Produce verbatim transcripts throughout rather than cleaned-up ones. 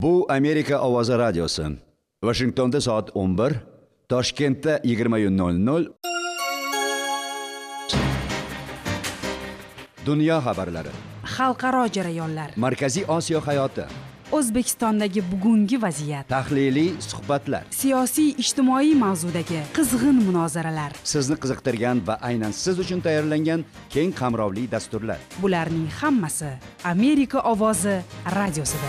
Bu Amerika Ovozi radiosi. Washingtonda soat o'n bir, Toshkentda yigirma nol nol. Dunyo xabarlari. Xalqaro jarayonlar. Markaziy Osiyo hayoti. O'zbekistondagi bugungi vaziyat. Tahliliy suhbatlar. Siyosiy ijtimoiy mavzudagi qizg'in munozaralar. Sizni qiziqtirgan va aynan siz uchun tayyorlangan keng qamrovli dasturlar. Bularning hammasi Amerika Ovozi radiosida.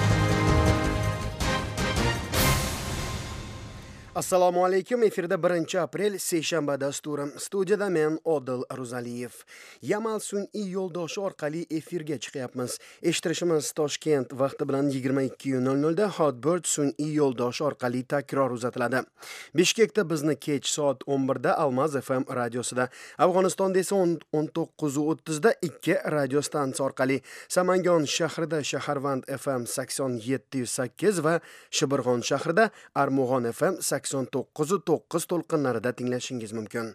Assalomu alaykum. Efirda birinchi aprel seshanba dasturi. Studiyada men Odil Ruzaliyev. Yamal sun'iy yo'ldoshi orqali efirga chiqyapmiz. Eshittirishimiz Toshkent vaqti bilan yigirma ikki nol nol da Hotbird sun'iy yo'ldoshi orqali takror uzatiladi. Bishkekda bizni kech soat o'n bir da Almaz F M radiosida, Afg'onistonda esa o'n to'qqiz o'ttiz da ikki radio stansiya orqali, Samangon shahrida Shaharvand F M sakson yetti sakkiz va Shibirg'on shahrida Armug'on F M sakson to'qqiz to'qqiz to'lqinlarida tinglashingiz mumkin.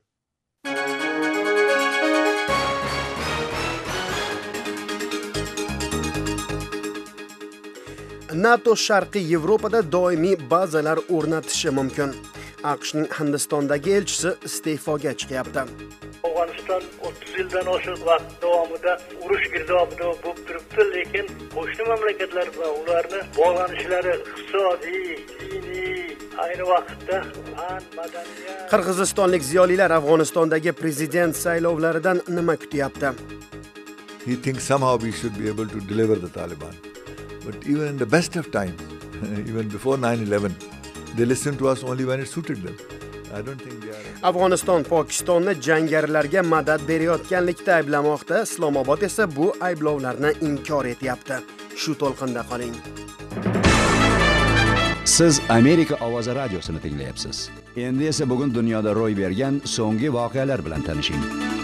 NATO Sharqiy Yevropada doimiy bazalar o'rnatishi mumkin. AQShning Hindistondagi elchisi iste'foga chiqyapti. Afg'oniston o'ttiz yildan oshiq vaqt davomida urush girdobida bo'lib turibdi, lekin qo'shni mamlakatlar va ularni bog'lanishlari iqtisodiy, diniy, ayni vaqtda fan, madaniyat. Qirg'izistonlik ziyolilar Afg'onistondagi prezident saylovlaridan nima kutyapti? He thinks somehow we should be able to deliver the Taliban. But even in the best of times, even before nine eleven, they listened to us only when it suited them. I don't think they are... Afg'oniston Pokistonni jangarilarga madad berayotganlikda ayblamoqda. Islomobod esa bu ayblovlarni inkor etyapti. Shu to'lqinda qoling. Siz Amerika Ovozi radiosini tinglayapsiz. Endi esa bugun dunyoda ro'y bergan so'nggi voqealar bilan tanishing.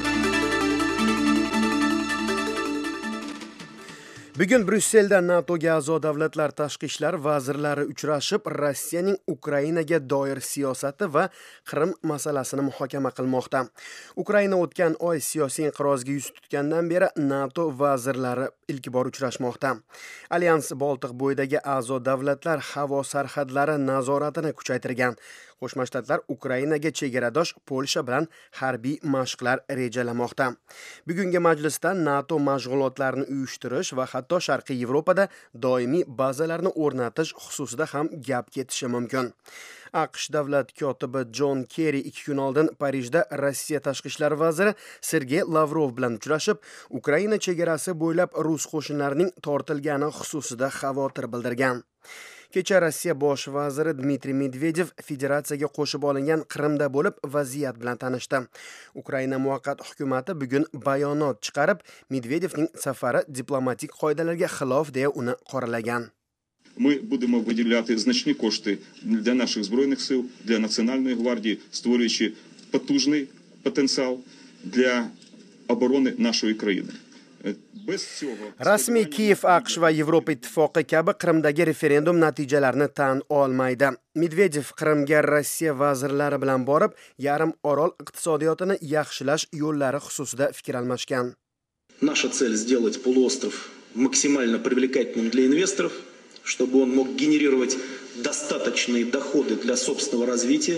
Bugun Bryusselda NATOga a'zo davlatlar tashqi ishlar vazirlari uchrashib, Rossiyaning Ukrainaga doir siyosati va Qrim masalasini muhokama qilmoqda. Ukraina o'tgan oy siyosiy inqirozga yuz tutgandan beri NATO vazirlari ilk bor uchrashmoqda. Alyans Boltiq bo'yidagi a'zo davlatlar havo sarhadlari nazoratini kuchaytirgan. Qo'shma Shtatlar Ukrainaga chegaradosh Polsha bilan harbiy mashqlar rejalamoqda. Bugungi majlisda NATO mashg'ulotlarini uyushtirish va hatto Sharqiy Yevropada doimiy bazalarni o'rnatish xususida ham gap ketishi mumkin. AQSh davlat kotibi John Kerry ikki kun oldin Parijda Rossiya tashqi ishlar vaziri Sergey Lavrov bilan uchrashib, Ukraina chegarasi bo'ylab rus qo'shinlarining tortilgani xususida xavotir bildirgan. Kecha Rossiya bosh vaziri Dmitriy Medvedev federatsiyaga qo'shib olingan Qrimda bo'lib vaziyat bilan tanishdi. Ukraina muvaqqat hukumati bugun bayonot chiqarib, Medvedevning safari diplomatik qoidalarga xilof deya uni qoralagan. Ми будемо виділяти значні кошти для наших збройних сил, для Національної гвардії, створюючи потужний потенціал для оборони нашої країни. Rasmiy Kiyev AQSh va Yevropa Ittifoqi kabi Qrimdagi referendum natijalarini tan olmaydi. Medvedev Qrimga Rossiya vazirlari bilan borib, yarim orol iqtisodiyotini yaxshilash yo'llari xususida fikr almashgan. Наша цель сделать полуостров максимально привлекательным для инвесторов, чтобы он мог генерировать достаточные доходы для собственного развития.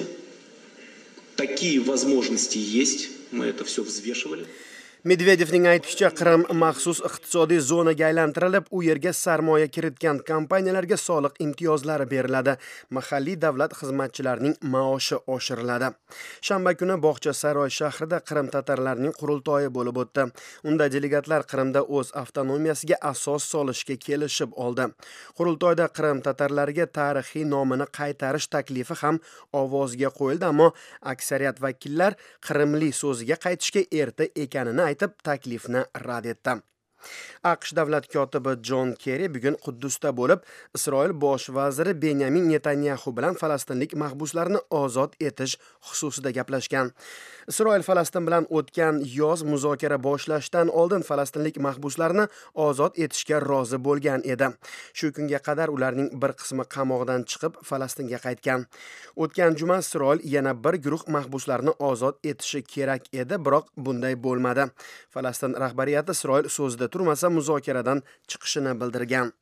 Такие возможности есть, мы это все взвешивали. Medvedevning aytishicha, Qrim maxsus iqtisodiy zonaga aylantirilib, u yerga sarmoya kiritgan kompaniyalarga soliq imtiyozlari beriladi. Mahalliy davlat xizmatchilarining maoshi oshiriladi. Shanba kuni Bog'cha Saroy shahrida Qrim tatarlarining qurultoyi bo'lib o'tdi. Unda delegatlar Qrimda o'z avtonomiyasiga asos solishga kelishib oldi. Qurultoyda Qrim tatarlariga tarixiy nomini qaytarish taklifi ham ovozga qo'yildi, ammo aksariyat vakillar Qrimli so'ziga qaytishga erta ekanini aytib, taklifni rad etdi. AQSh davlat kotibi John Kerry bugun Quddusda bo'lib, Isroil bosh vaziri Benyamin Netanyahu bilan falastinlik mahbuslarni ozod etish xususida gaplashgan. Isroil Falastin bilan o'tgan yoz muzokara boshlashdan oldin falastinlik mahbuslarni ozod etishga rozi bo'lgan edi. Shu kunga qadar ularning bir qismi qamoqdan chiqib Falastinga qaytgan. O'tgan juma Isroil yana bir guruh mahbuslarni ozod etishi kerak edi, biroq bunday bo'lmadi. Falastin rahbariyati Isroil so'zida turmasa muzokaradan chiqishini bildirgan.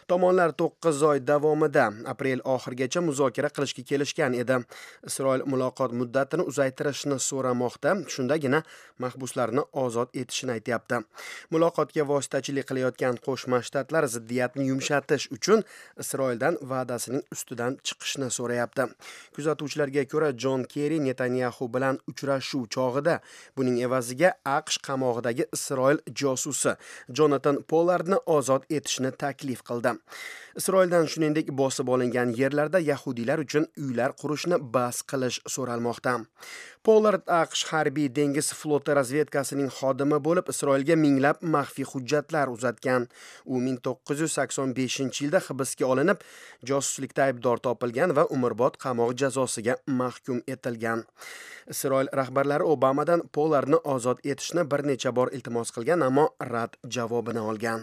Tomonlar to'qqiz oy davomida aprel oxirigacha muzokara qilishga kelishgan edi. Isroil muloqot muddatini uzaytirishni so'ramoqda, shundagina mahbuslarni ozod etishini aytyapti. Muloqotga vositachilik qilayotgan Qo'shma Shtatlar ziddiyatni yumshatish uchun Isroildan va'dasining ustidan chiqishni so'rayapti. Kuzatuvchilarga ko'ra, Jon Kerri Netanyahu bilan uchrashuv chog'ida buning evaziga AQSh qamog'idagi Isroil josusi Jonatan Pollardni ozod etishni taklif qildi. Isroildan shuningdek bosib olingan yerlarda yahudiylar uchun uylar qurishni bas qilish so'ralmoqda. Pollard AQSh harbiy dengiz floti razvedkasining xodimi bo'lib, Isroilga minglab maxfiy hujjatlar uzatgan. U ming to'qqiz yuz sakson beshinchi yilda hibsga olinib, josuslikda aybdor topilgan va umrbod qamoq jazosiga mahkum etilgan. Isroil rahbarlari Obamadan Pollardni ozod etishni bir necha bor iltimos qilgan, ammo rad javobini olgan.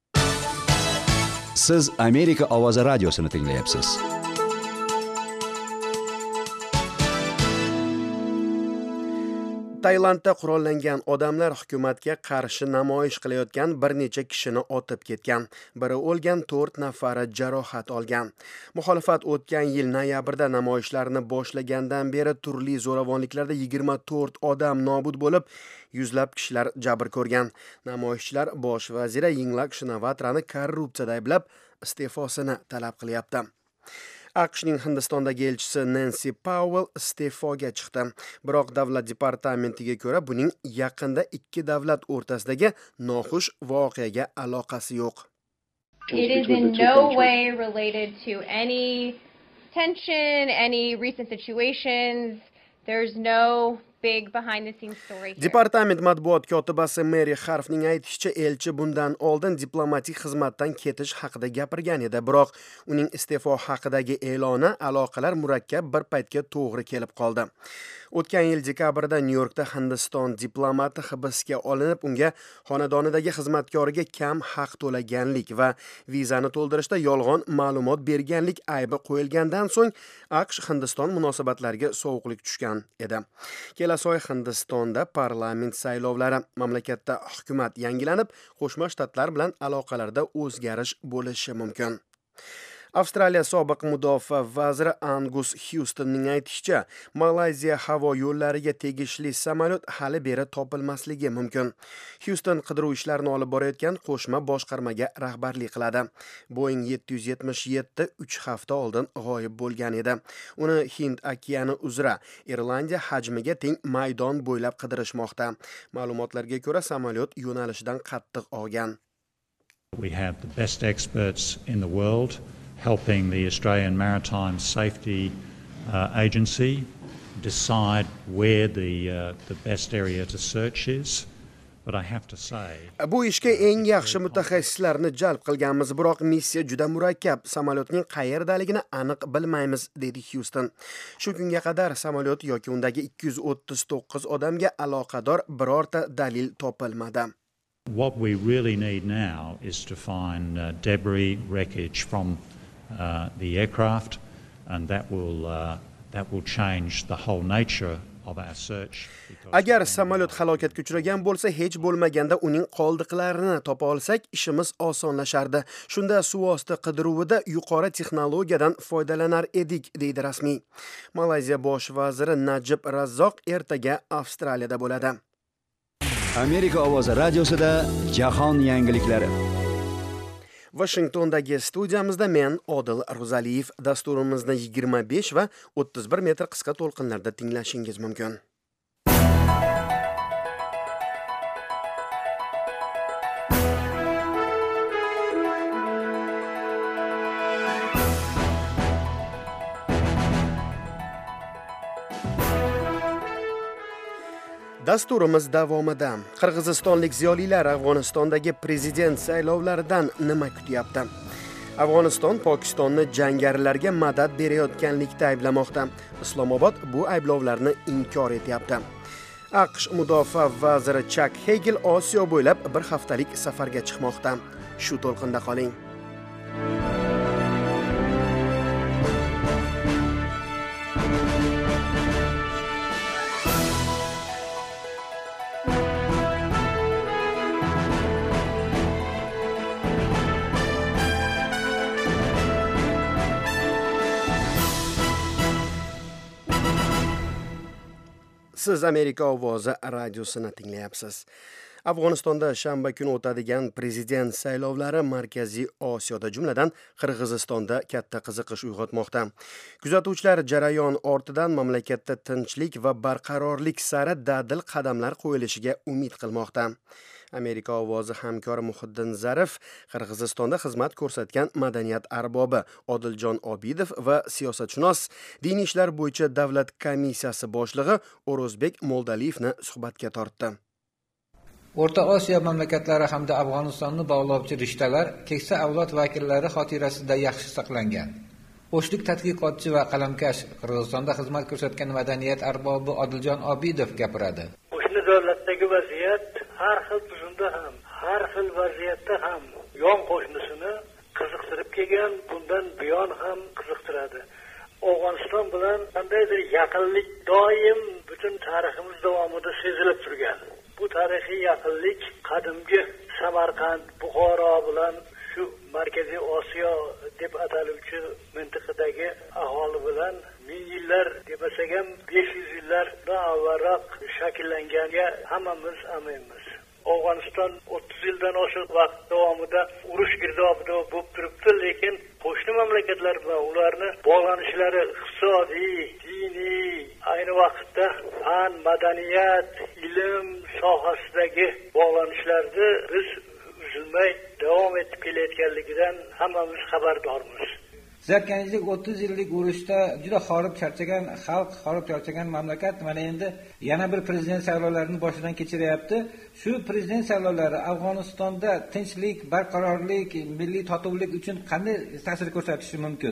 Siz Amerika ovozi radiosini tinglayapsiz. Tailandda qurollangan odamlar hukumatga qarshi namoyish qilayotgan bir necha kishini otib ketgan. Biri o'lgan, to'rt nafari jarohat olgan. Muxolifat o'tgan yil noyabrda namoyishlarni boshlagandan beri turli zo'ravonliklarda yigirma to'rt odam nobud bo'lib, yuzlab kishilar jabr ko'rgan. Namoyishchilar bosh vaziri Yingluck Shinawtrani korrupsiyada ayblab, iste'fosini talab qilyapti. AQShning Hindistondagi elchisi Nancy Powell iste'foga chiqdi. Biroq davlat departamentiga ko'ra, buning yaqinda ikki davlat o'rtasidagi noxush voqeaga aloqasi yo'q. It is in no way related to any tension, any recent situations. There's no big behind the scenes story here. Departament matbuot kotibasi Mary Harfning aytishicha, elchi bundan oldin diplomatik xizmatdan ketish haqida gapirgan edi, biroq uning iste'fo haqidagi e'loni aloqalar murakkab bir paytga to'g'ri kelib qoldi. O'tgan yil dekabrda Nyu-Yorkda Hindiston diplomati hibsga olinib, unga xonadonidagi xizmatkoriga kam haq to'laganlik va vizani to'ldirishda yolg'on ma'lumot berganlik aybi qo'yilgandan so'ng AQSh Hindiston munosabatlariga sovuqlik tushgan edi. Kelasi oy Hindistonda parlament saylovlari, mamlakatda hukumat yangilanib, Qo'shma Shtatlar bilan aloqalarda o'zgarish bo'lishi mumkin. Avstraliya sobiq mudofaa vaziri Angus Houstonning aytishicha, Malayziya havo yo'llariga tegishli samolyot hali beri topilmasligi mumkin. Houston qidiruv ishlarini olib borayotgan qo'shma boshqarmaga rahbarlik qiladi. Boeing yetti yuz yetmish yetti uch hafta oldin g'oyib bo'lgan edi. Uni Hind okeani uzra Irlandiya hajmiga teng maydon bo'ylab qidirishmoqda. Ma'lumotlarga ko'ra, samolyot yo'nalishidan qattiq og'gan. We have the best experts in the world helping the Australian Maritime Safety uh, Agency decide where the uh, the best area to search is. But I have to say, bu ishga eng yaxshi mutaxassislarni jalb qilganmiz, biroq missiya juda murakkab. Samolyotning qayerdaligini aniq bilmaymiz, dedi Houston. Shu kunga qadar samolyot yoki undagi ikki yuz o'ttiz to'qqiz odamga aloqador birorta dalil topilmadi. What we really need now is to find uh, debris wreckage from uh, the aircraft, and that will uh, that will change the whole nature of our search. Agar samolyot halokatga uchragan bo'lsa, hech bo'lmaganda uning qoldiqlarini topa olsak, ishimiz osonlashardi. Shunda suvosti qidiruvida yuqori texnologiyadan foydalanar edik, deydi rasmiy. Malayziya bosh vaziri Najib Razzoq ertaga Avstraliyada bo'ladi. Amerika ovozi radiosida jahon yangiliklari. Washingtondagi studiyamizda men Odil Ro'zaliyev. Dasturimizni yigirma besh va o'ttiz bir metr qisqa to'lqinlarda tinglashingiz mumkin. Dasturimiz davomida qirg'izistonlik ziyolilar Afg'onistondagi prezident saylovlaridan nima kutyapti? Afg'oniston Pokistonni jangarilarga madad berayotganlikda ayblamoqda. Islomobod bu ayblovlarni inkor etyapti. AQSh mudofaa vaziri Chuck Hagel Osiyo bo'ylab bir haftalik safarga chiqmoqda. Shu to'lqinda qoling. Siz Amerika ovozi radiosini tinglayapsiz. Afg'onistonda shanba kuni o'tadigan prezident saylovlari Markaziy Osiyoda, jumladan Qirg'izistonda katta qiziqish uyg'otmoqda. Kuzatuvchilar jarayon ortidan mamlakatda tinchlik va barqarorlik sari dadil qadamlar qo'yilishiga umid qilmoqda. Amerika ovozi hamkori Muhiddin Zarif Qirg'izistonda xizmat ko'rsatgan madaniyat arbobi Odiljon Obidov va siyosatshunos diniy ishlar bo'yicha davlat komissiyasi boshlig'i O'rozbek Moldaliyevni suhbatga tortdi. O'rta Osiyo mamlakatlari hamda Afg'onistonni bog'lovchi rishtalar keksa avlod vakillari xotirasida yaxshi saqlangan. O'shlik tadqiqotchi va qalamkash Qirg'izistonda xizmat ko'rsatgan madaniyat arbobi Odiljon Obidov gapiradi. O'shni davlatdagi vaziyat har xil tuzumda ham, har xil vaziyatda ham yon qo'shnisini qiziqtirib kelgan, bundan buyon ham qiziqtiradi. Afg'oniston bilan qandaydir yaqinlik doim butun tariximiz davomida sezilib turgan. Bu tarixiy yaqinlik qadimgi Samarqand, Buxoro bilan shu Markaziy Osiyo deb ataluvchi mintaqadagi aholi bilan ming yillar demasak ham besh yuz yillardan avvalroq shakllanganga hammamiz aminmiz. Afg'oniston o'ttiz yildan oshiq vaqt davomida urush girdobida bo'lib turibdi, lekin qo'shni mamlakatlar bilan ularni bog'lanishlari iqtisodiy, diniy, ayni vaqtda fan, madaniyat, ilm sohasidagi bog'lanishlarni biz uzilmay davom etib kelayotganligidan hammamiz xabardormiz. Zarkanjlik o'ttiz yillik urushda juda xorib charchagan xalq, xorib charchagan mamlakat mana endi yana bir prezident saylovlarini boshidan kechiryapti. Shu prezident saylovlari Afg'onistonda tinchlik, barqarorlik, milliy totuvlik uchun qanday ta'sir ko'rsatishi mumkin?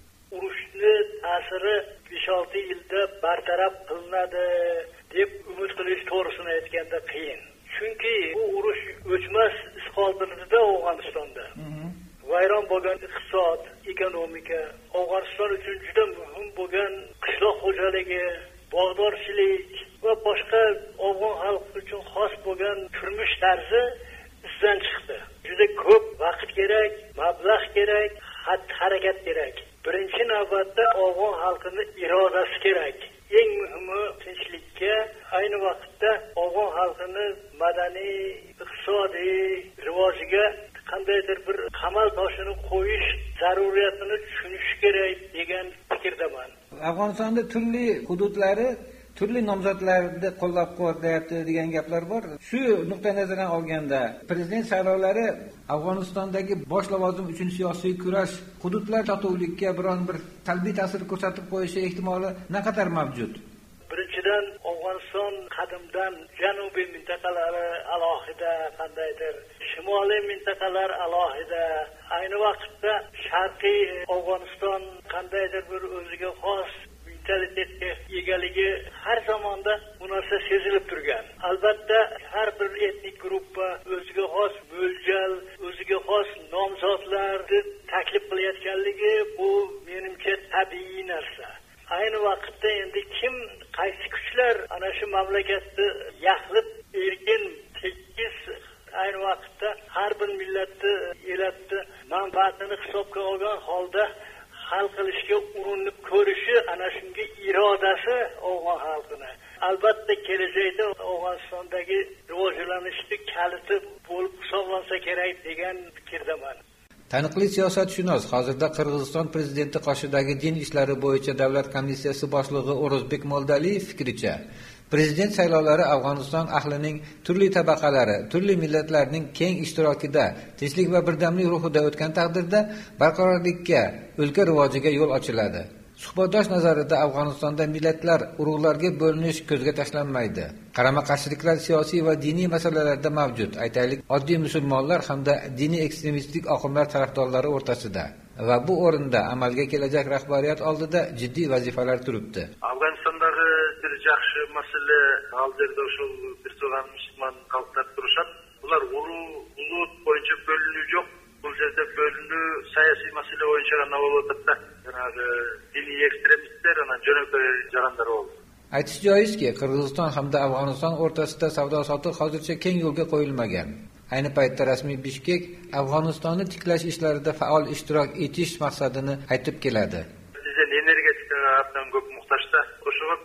Urushni ta'siri besh olti yilda bartaraf qilinadi deb umid qilish to'g'risini aytganda qiyin. Chunki bu urush o'chmas iz qoldirdi Afg'onistonda. Vayron bo'lgan iqtisod, ekonomika, Afg'oniston uchun juda muhim bo'lgan qishloq xo'jaligi, bog'dorchilik va boshqa afg'on xalqi uchun xos bo'lgan turmush tarzi izdan chiqdi. Juda ko'p vaqt kerak, mablag' kerak, xatti-harakat kerak. Birinchi navbatda afg'on xalqining irodasi kerak. Eng muhimi tinchlikka, ayni vaqtda afg'on xalqining madaniy, iqtisodiy rivojiga qandaydir bir qamal toshini qo'yish zaruriyatini tushunish kerak degan fikrdaman. Afg'onistonda turli hududlari turli nomzodlarni qo'llab-quvvatlayapti degan gaplar bor. Shu nuqtai nazardan olganda prezident saylovlari Afg'onistondagi bosh lavozim uchun siyosiy kurash hududlar totuvlikka biron bir salbiy ta'sir ko'rsatib qo'yishi ehtimoli naqadar mavjud? Birinchidan, Afg'oniston qadimdan janubiy mintaqalari alohida, qandaydir shimoliy mintaqalar alohida, ayni vaqtda sharqiy Afg'oniston qandaydir bir o'ziga xos mentalitetga egaligi har zamonda bu narsa sezilib turgan. Albatta, har bir etnik guruhga o'ziga xos mo'ljal, o'ziga xos nomzodlarni taklif qilayotganligi bu menimcha tabiiy narsa. Ayni vaqtda endi kim, qaysi kuchlar ana shu mamlakatni yaxlib, erkin, tekis, ayni vaqtda har bir millatni, elatni manfaatini hisobga olgan holda hal qilishga urinib ko'rishi ana shunga irodasi afg'on xalqini. Albatta kelajakda Afg'onistondagi rivojlanishni kaliti bo'lib hisoblansa kerak degan fikrdaman. Taniqli siyosatshunos, hozirda Qirg'iziston prezidenti qoshidagi din ishlari bo'yicha davlat komissiyasi boshlig'i O'rozbek Moldaliyev fikricha, prezident saylovlari Afg'oniston ahlining turli tabaqalari, turli millatlarning keng ishtirokida, tinchlik va birdamlik ruhida o'tgan taqdirda barqarorlikka, o'lka rivojiga yo'l ochiladi. Suhbatdosh nazarida Afg'onistonda millatlar, urug'larga bo'linish ko'zga tashlanmaydi. Qarama-qarshiliklar siyosiy va diniy masalalarda mavjud. Aytaylik, oddiy musulmonlar hamda diniy ekstremistik oqimlar tarafdorlari o'rtasida. Va bu o'rinda amalga kelajak rahbariyat oldida jiddiy vazifalar turibdi. Afg'onistondagi bir yaxshi masala hozirda shu bir to'g'an musulmon xalqlar turishadi. Ular ulug' bo'yicha bo'linuv yo'q. Bu yerda bo'linuv siyosiy masala bo'yicha navobatda yana diniy ekstremistlar ana janubiy jarandar oldi. Aytish joizki, Qirg'iziston hamda Afg'oniston o'rtasida savdo-sotiq hozircha keng yo'lga qo'yilmagan. Ayni paytda rasmiy Bishkek Afg'onistonni tiklash ishlarida faol ishtirok etish maqsadini aytib keladi. Bizning energetikaga ham ko'p muhtojda. O'sha bizning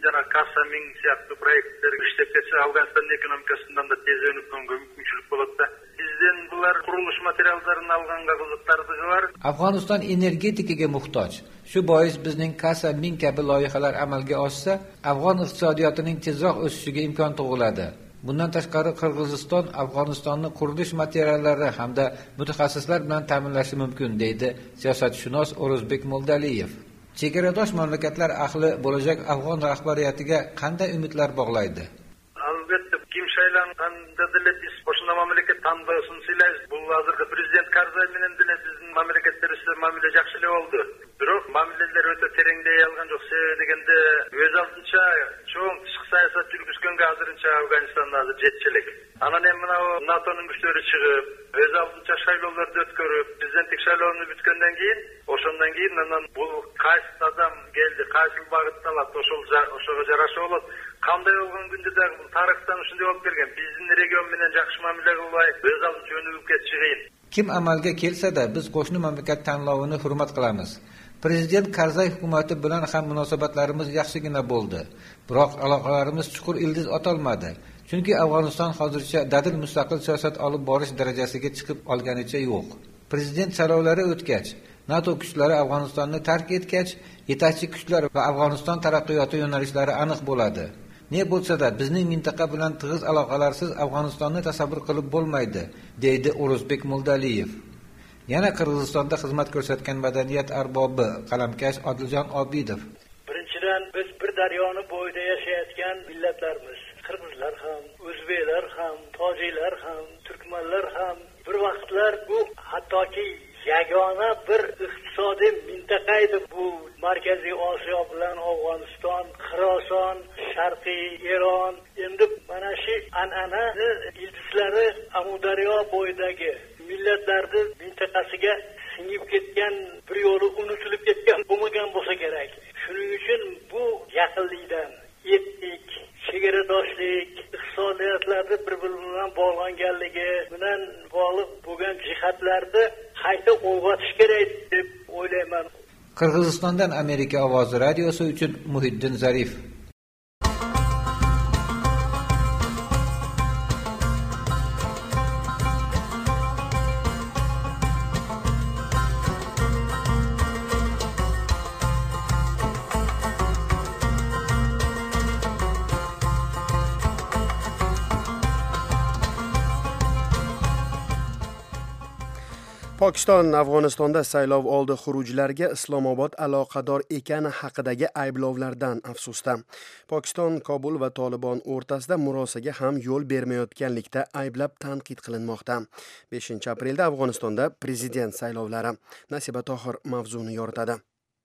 jana Kasaming siyaqti proyektler işlep ketse Afganistan ekonomikasından da tez önüp dönüp mümkünçülük bolotda. Bizden bular quruluş materiallarını alganga qiziqtirligi var. Afg'oniston energetikaga muhtoj. Shu bois bizning Kasaming kabi loyihalar amalga oshsa, afg'on iqtisodiyotining tezroq o'sishiga imkon tug'iladi. Bundan tashqari Qirg'iziston Afg'onistonni qurilish materiallari hamda mutaxassislar bilan ta'minlashi mumkin, deydi siyosatshunos O'rozbek Mo'ldaliyev. Chegaradosh mamlakatlar ahli bo'lajak afg'on rahbariyatiga qanday umidlar bog'laydi? Albatta, kim saylangandan biz boshqa mamlakat tanlasin silayız. Bu hozirgi prezident Karzay bilan bizning mamlakatlar esa mamlakat yaxshilik oldu. Biroq mamlakatlar o'ta terengdey olgan yo'q. Sebebi deganda o'z oldincha cho'ng tashqi siyosat yurgizganga hozircha Afg'onistonda hozir jetchilik. Ana ham mana NATOning kuchlari chiqib, o'z oldincha saylovlarni o'tkazib, prezidentlik saylovini bitgandan keyin, o'shandan keyin mana bu qaysi odam keldi, qaysi bag'itda o'sha o'shaga yarasha olib, qanday bo'lgan kunda da tarixdan shunday olib kelgan. Bizning region bilan yaxshi mamlakat bo'lib, o'z oldincha o'nib ketchiyin. Kim amalga kelsa-da, biz qo'shni mamlakat tanlovini hurmat qilamiz. Prezident Karzay hukumati bilan ham munosabatlarimiz yaxshigina bo'ldi. Biroq aloqalarimiz chuqur ildiz otolmadi. Chunki Afg'oniston hozircha dadil mustaqil siyosat olib borish darajasiga chiqib olganicha yo'q. Prezident saylovlari o'tgach, NATO kuchlari Afg'onistonni tark etgach, yetakchi kuchlar va Afg'oniston taraqqiyoti yo'nalishlari aniq bo'ladi. Ne bo'lsa-da, bizning mintaqa bilan tig'iz aloqalarsiz Afg'onistonni tasavvur qilib bo'lmaydi, deydi O'rozbek Mo'ldaliyev. Yana Qirg'izistonda xizmat ko'rsatgan madaniyat arbobi qalamkash Odiljon Obidov. Birinchidan biz bir daryoni bo'yida yashayotgan millatlarmiz. Qirg'izlar ham, o'zbeklar ham, tojiklar ham, turkmanlar ham bir vaqtlar bu hattoki yagona bir iqtisodiy mintaqa edi. Bu Markaziy Osiyo bilan Afg'oniston, Xorason, Sharqiy Eron, endi mana shu an'anani ildizlari Amudaryo bo'yidagi millatlarni mintaqasiga singib ketgan, bir yo'li unutilib ketgan bo'lmagan bo'lsa kerak. Shuning uchun bu yaqinlikdan, etnik, chegaradoshlik, iqtisodiyotlarni bir-biri bilan bog'langanligi bilan bog'liq bo'lgan jihatlarni qayta uyg'otish kerak deb o'ylayman. Qirg'izistondan Amerika ovozi radiosi uchun Muhiddin Zarif. Pokiston Afg'onistonda saylov oldi xurujlarga Islomobod aloqador ekani haqidagi ayblovlardan afsusda. Pokiston Kobul va Tolibon o'rtasida murosaga ham yo'l bermayotganlikda ayblab tanqid qilinmoqda. beshinchi aprelda Afg'onistonda prezident saylovlari. Nasiba Tohir mavzuni yoritadi.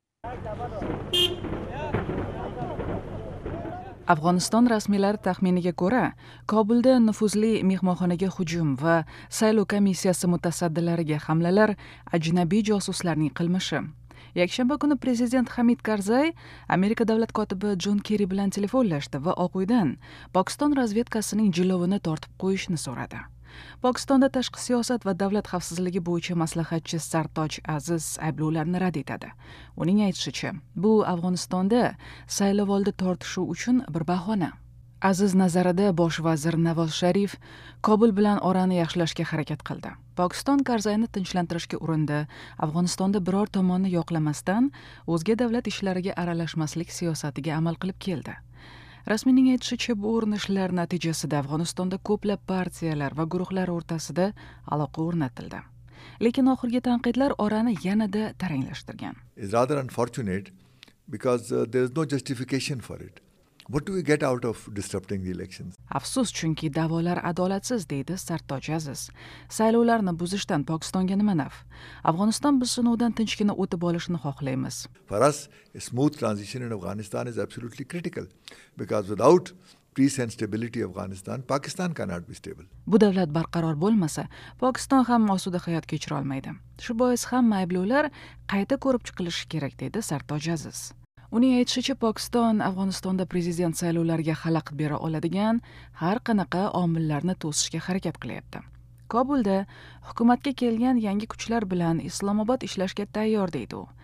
Afg'oniston rasmiylari taxminiga ko'ra, Kobulda nufuzli mehmonxonaga hujum va saylov komissiyasi mutasaddilariga hamlalar ajnabiy josuslarning qilmishi. Yakshanba kuni prezident Hamid Karzay Amerika davlat kotibi Jon Kerri bilan telefonlashdi va Oq uydan Pokiston razvedkasining jilovini tortib qo'yishni so'radi. Pokistonda tashqi siyosat va davlat xavfsizligi bo'yicha maslahatchi Sartoj Aziz ayblovlarni rad etadi. Uning aytishicha, bu Afg'onistonda saylovoldi tortishuv uchun bir bahona. Aziz nazarida bosh vazir Navoz Sharif Kobul bilan orani yaxshilashga harakat qildi. Pokiston Karzayni tinchlantirishga urindi. Afg'onistonda biror tomonni yoqlamasdan o'zga davlat ishlariga aralashmaslik siyosatiga amal qilib keldi. Rasmiyning aytishicha, bu urinishlar natijasida Afg'onistonda ko'plab partiyalar va guruhlar o'rtasida aloqa o'rnatildi. Lekin oxirgi tanqidlar orani yanada taranglashtirgan. It's rather unfortunate because uh, there is no justification for it. What do we get out of disrupting the elections? Afsus, chunki da'volar adolatsiz, deydi Sartoj Aziz. Saylovlarni buzishdan Pokistonga nima naf? Afg'oniston biz sinovdan tinchgina o'tib olishni xohlaymiz. For us, a smooth transition in Afghanistan is absolutely critical because without peace and stability Afghanistan, Pakistan cannot be stable. Bu davlat barqaror bo'lmasa, Pokiston ham osuda hayot kechira olmaydi. Shu bois hamma ayblovlar qayta ko'rib chiqilishi kerak, deydi Sartoj Aziz. Uning aytishicha, Pokiston Afg'onistonda prezident saylovlariga xalaqit bera oladigan har qanaqa omillarni to'sishga harakat qilyapti. Kobulda hukumatga kelgan yangi kuchlar bilan Islomobod ishlashga tayyor, deydi u.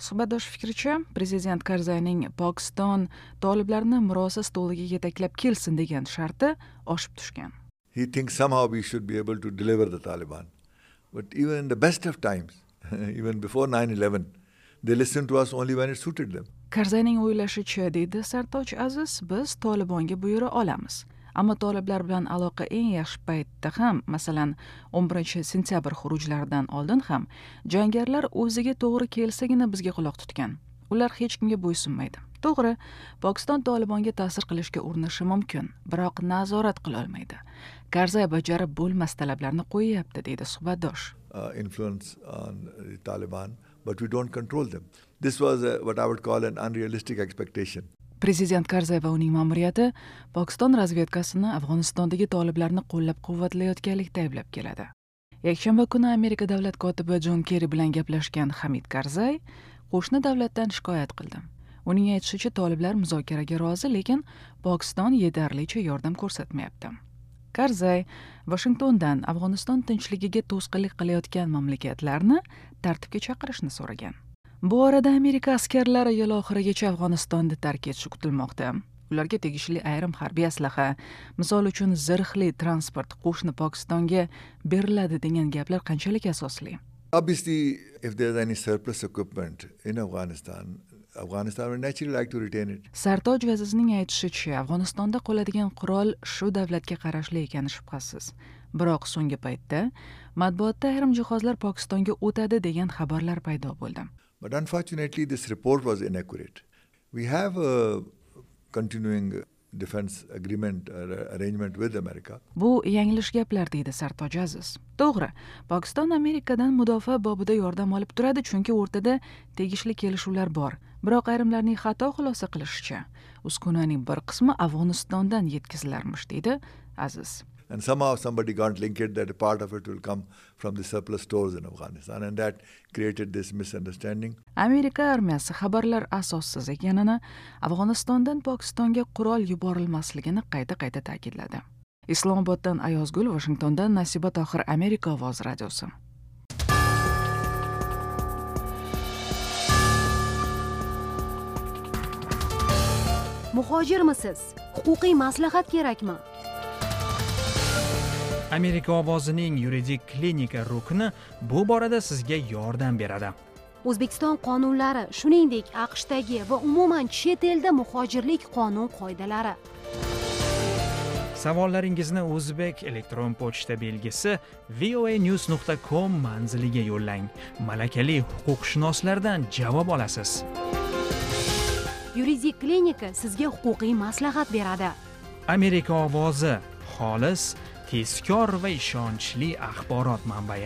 Suhbatdosh fikricha, prezident Karzayning Pokiston toliblarni murosa stoliga yetaklab kelsin degan sharti oshib tushgan. He thinks somehow we should be able to deliver the Taliban. But even in the best of times, even before nine eleven, they listened to us only when it suited them. Karzayning o'ylashicha, deydi Sartoj Aziz, biz Tolibonga buyura olamiz. Ammo toliblar bilan aloqa eng yaxshi paytda ham, masalan, o'n birinchi sentyabr xurujlaridan oldin ham jangarilar o'ziga to'g'ri kelsagina bizga quloq tutgan. Ular hech kimga bo'ysunmaydi. To'g'ri, Pokiston Tolibonga ta'sir qilishga urinishi mumkin, biroq nazorat qila olmaydi. Karzay bajarib bo'lmas talablarni qo'yyapti, deydi suhbatdosh. Uh, influence on the Taliban, but we don't control them. This was a, what I would call an unrealistic expectation. Prezident Karzay va uning ma'muriyati Pokiston razvedkasini Afg'onistondagi toliblarni qo'llab-quvvatlayotganlikda ayblab keladi. Yakshanba kuni Amerika davlat kotibi Jon Kerri bilan gaplashgan Hamid Karzay qo'shni davlatdan shikoyat qildi. Uning aytishicha, toliblar muzokaraga rozi, lekin Pokiston yetarlicha yordam ko'rsatmayapti. Karzay Washingtondan Afg'oniston tinchligiga to'sqinlik qilayotgan mamlakatlarni tartibga chaqirishni so'ragan. Bu orada Amerika askarlari yil oxirigacha Afg'onistonni tark etishi kutilmoqda. Ularga tegishli ayrim harbiy aslaha, misol uchun zirhli transport qo'shni Pokistonga beriladi degan gaplar qanchalik asosli? Obviously, if there's any surplus equipment in Afghanistan, Afghanistan would naturally like to retain it. Sartoj Azizning aytishicha, Afg'onistonda qoladigan qurol shu davlatga qarashli ekani shubhasiz. Biroq so'nggi paytda matbuotda ayrim jihozlar Pokistonga o'tadi degan xabarlar paydo bo'ldi. But unfortunately, this report was inaccurate. We have a continuing defense agreement uh, arrangement with America. Bu yanglish gaplar, deydi Sartoj Aziz. To'g'ri, Pokiston Amerikadan mudofaa bobida yordam olib turadi, chunki o'rtada tegishli kelishuvlar bor. Biroq ayrimlarning xato xulosa qilishicha, uskunaning bir qismi Afg'onistondan yetkazilarmish, deydi Aziz. And somehow somebody got linked that a part of it will come from the surplus stores in Afghanistan, and that created this misunderstanding. Amerika armiyasi xabarlar asossiz ekanini, Afg'onistondan Pokistonga qurol yuborilmasligini qayta-qayta ta'kidladi. Islomoboddan Ayozgul, Washingtondan Nasiba Tohir, Amerika ovozi radiosi. Muhojirmisiz? Huquqiy maslahat kerakmi? Amerika ovozining yuridik klinika rukni bu borada sizga yordam beradi. O'zbekiston qonunlari, shuningdek AQShdagi va umuman chet elda muhojirlik qonun qoidalari. Savollaringizni O'zbek elektron pochta belgisi v o a news nuqta com manziliga yo'llang. Malakali huquqshunoslardan javob olasiz. Yuridik klinika sizga huquqiy maslahat beradi. Amerika ovozi xolis, tezkor va ishonchli axborot manbai.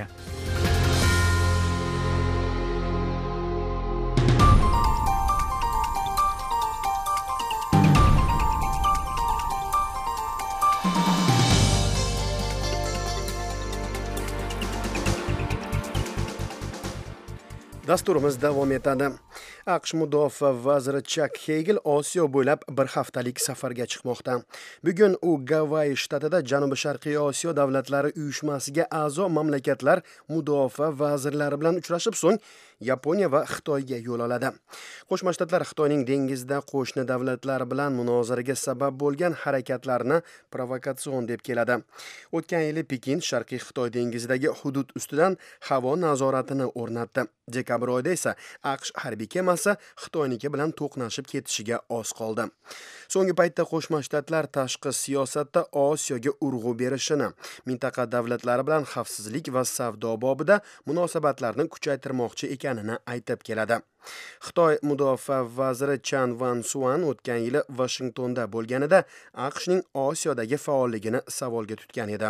Dasturimiz davom etadi. AQSh mudofaa vaziri Chuck Hagel Osiyo bo'ylab bir haftalik safarga chiqmoqda. Bugun u Gavayi shtatida Janubi-Sharqiy Osiyo davlatlari uyushmasiga a'zo mamlakatlar mudofaa vazirlari bilan uchrashib, so'ng Yaponiya va Xitoyga yo'l oladi. Qo'shma Shtatlar Xitoyning dengizda qo'shni davlatlar bilan munozaraga sabab bo'lgan harakatlarni provokatsion deb keladi. O'tgan yili Pekin Sharqiy Xitoy dengizidagi hudud ustidan havo nazoratini o'rnatdi. Dekabr oyida esa AQSh harbiy kemasi Xitoyniki bilan to'qnashib ketishiga oz qoldi. So'nggi paytda Qo'shma Shtatlar tashqi siyosatda Osiyoga urg'u berishini, mintaqa davlatlari bilan xavfsizlik va savdo bobida munosabatlarni kuchaytirmoqchi ekanini aytib keladi. Xitoy mudofaa vaziri Chan Van Suan o'tgan yili Washingtonda bo'lganida AQShning Osiyodagi faolligini savolga tutgan edi.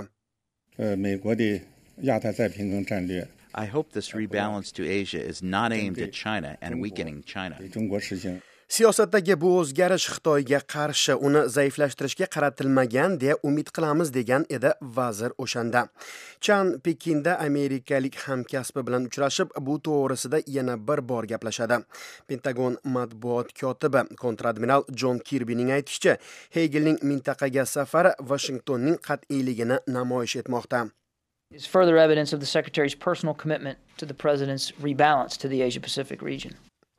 I hope this rebalance to Asia is not aimed at China and weakening China. Siyosatdagi bu o'zgarish Xitoyga qarshi uni zaiflashtirishga qaratilmagan deya umid qilamiz, degan edi vazir o'shanda. Chan Pekinda amerikalik hamkasbi bilan uchrashib, bu to'g'risida yana bir bor gaplashadi. Pentagon matbuot kotibi kontradmiral Jon Kirbining aytishicha, Hagelning mintaqaga safari Washingtonning qat'iyligini namoyish etmoqda. Is further evidence of the Secretary's personal commitment to the President's rebalance to the Asia-Pacific region.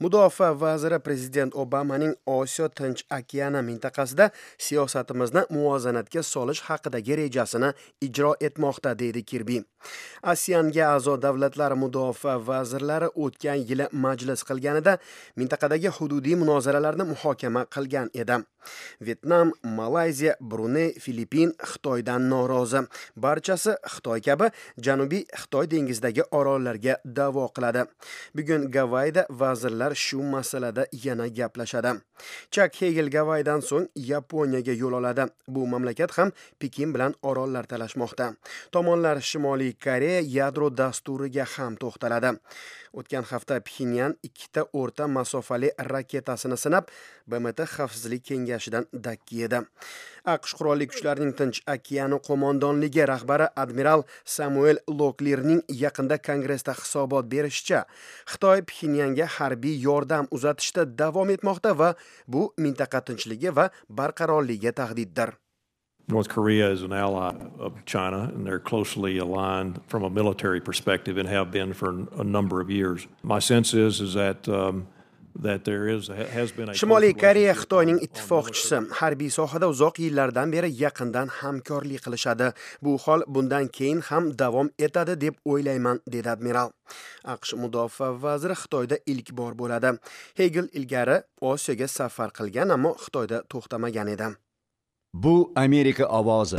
Mudofaa vaziri prezident Obamaning Osiyo Tinch okeani mintaqasida siyosatimizni muvozanatga solish haqidagi rejasini ijro etmoqda, deydi Kirbi. ASEANga a'zo davlatlar mudofaa vazirlari o'tgan yili majlis qilganida mintaqadagi hududiy munozaralarni muhokama qilgan edi. Vyetnam, Malayziya, Bruney, Filippin Xitoydan norozi. Barchasi Xitoy kabi Janubiy Xitoy dengizidagi orollarga da'vo qiladi. Bugun Gavayda vazirlar shu masalada yana gaplashadi. Chuck Hagel Gavaydan so'ng Yaponiyaga yo'l oladi. Bu mamlakat ham Pekin bilan orollar talashmoqda. Tomonlar Shimoliy Koreya yadro dasturiga ham to'xtaladi. O'tgan hafta Pxenyan ikkita o'rta masofali raketasini sinab, B M T xavfsizlik kengashidan dakki edi. AQSh qurolli kuchlarining Tinch okeani qo'mondonligi rahbari admiral Samuel Locklearning yaqinda kongressda hisobot berishicha, Xitoy Pxenyanga harbiy yordam uzatishda davom etmoqda va bu mintaqa tinchligi va barqarorligiga tahdiddir. North Korea is an ally of China, and they're closely aligned from a military perspective and have been for a number of years. My sense is is that um, that there is has been a Shimoliy Koreya Xitoyning ittifoqchisi, harbiy sohada uzoq yillardan beri yaqindan hamkorlik qilishadi. Bu hol bundan keyin ham davom etadi deb o'ylayman, dedi admiral. AQSh mudofaa vaziri Xitoyda ilk bor bo'ladi. Hagel ilgari Osiyoga safar qilgan, ammo Xitoyda to'xtamagan edi. Bu Amerika ovozi.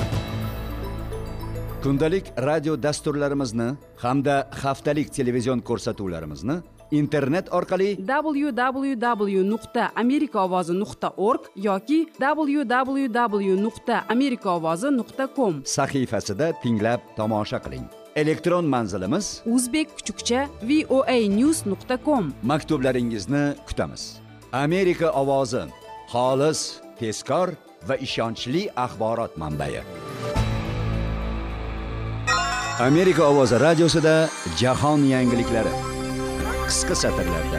Kundalik radio dasturlarimizni hamda haftalik televizion ko'rsatuvlarimizni internet orqali w w w nuqta amerika ovozi nuqta org yoki w w w nuqta amerika ovozi nuqta com sahifasida tinglab tomosha qiling. Elektron manzilimiz uzbek kuchukcha voa news nuqta com. Maktublaringizni kutamiz. Amerika ovozi, xolis, tezkor va ishonchli axborot manbai. Amerika ovozi radiosida jahon yangiliklari qisqa satrlarda.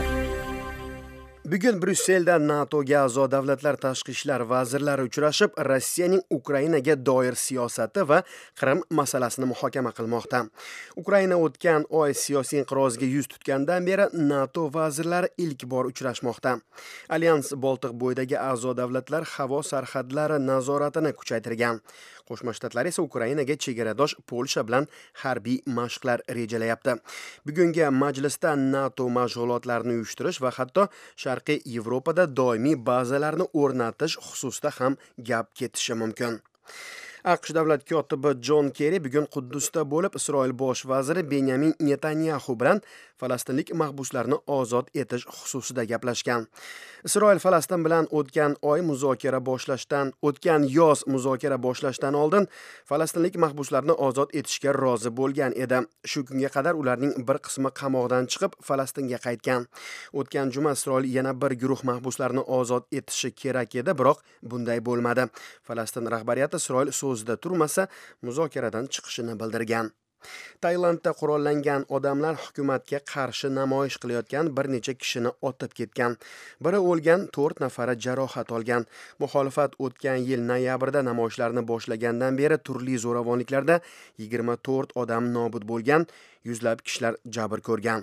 Bugun Bryusselda NATOga a'zo davlatlar tashqi ishlar vazirlari uchrashib, Rossiyaning Ukrainaga doir siyosati va Qrim masalasini muhokama qilmoqda. Ukraina o'tgan oy siyosiy inqirozga yuz tutgandan beri NATO vazirlari ilk bor uchrashmoqda. Alyans Boltiq bo'yidagi a'zo davlatlar havo sarhadlari nazoratini kuchaytirgan. Qo'shma Shtatlar esa Ukrainaga chegaradosh Polsha bilan harbiy mashqlar rejalayapti. Bugungi majlisda NATO mashg'ulotlarini uyushtirish va hatto Sharqiy Yevropada doimiy bazalarni o'rnatish xususida ham gap ketishi mumkin. AQSh davlat kotibi John Kerry bugun Quddusda bo'lib, Isroil bosh vaziri Benyamin Netanyahu bilan falastinlik mahbuslarni ozod etish xususida gaplashgan. Isroil Falastin bilan o'tgan oy muzokara boshlashdan, o'tgan yoz muzokara boshlashdan oldin falastinlik mahbuslarni ozod etishga rozi bo'lgan edi. Shu kunga qadar ularning bir qismi qamoqdan chiqib Falastinga qaytgan. O'tgan juma Isroil yana bir guruh mahbuslarni ozod etishi kerak edi, biroq bunday bo'lmadi. Falastin rahbariyati Isroil so'zida turmasa, muzokaradan chiqishini bildirgan. Tailandda qurollangan odamlar hukumatga qarshi namoyish qilayotgan bir necha kishini otib ketgan. Biri o'lgan, to'rt nafari jarohat olgan. Muxolifat o'tgan yil noyabrda namoyishlarni boshlagandan beri turli zo'ravonliklarda yigirma to'rt odam nobud bo'lgan, yuzlab kishilar jabr ko'rgan.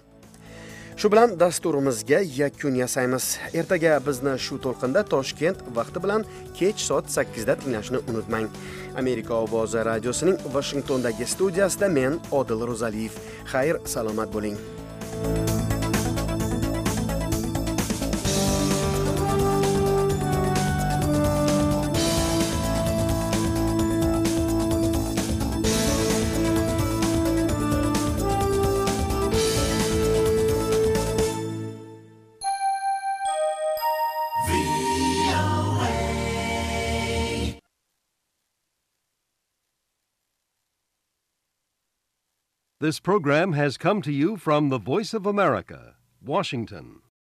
Shu bilan dasturimizga yakun yasaymiz. Ertaga bizni shu to'lqinda Toshkent vaqti bilan kech soat sakkizda tinglashni unutmang. Amerika ovozi radiosining Washingtondagi studiyasida men Odil Ro'zaliyev. Xayr, salomat bo'ling. This program has come to you from the Voice of America, Washington.